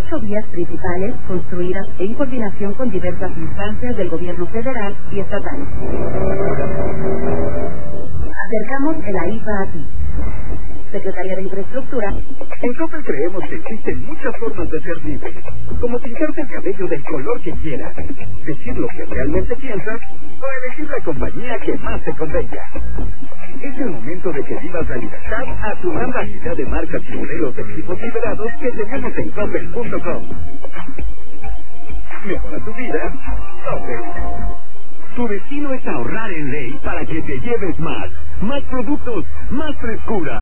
8 vías principales construidas en coordinación con diversas instancias del gobierno federal y estatal. Acercamos el AIFA a ti. Secretaría de Infraestructura. En Coppel creemos que existen muchas formas de ser libre, como pintarte el cabello del color que quieras, decir lo que realmente piensas o elegir la compañía que más te convenga. Es el momento de que vivas la libertad a tu gran variedad de marcas y modelos de equipos liberados que tenemos en Coppel.com. Mejora tu vida, Coppel. Tu destino es ahorrar en ley para que te lleves más. Más productos, más frescura,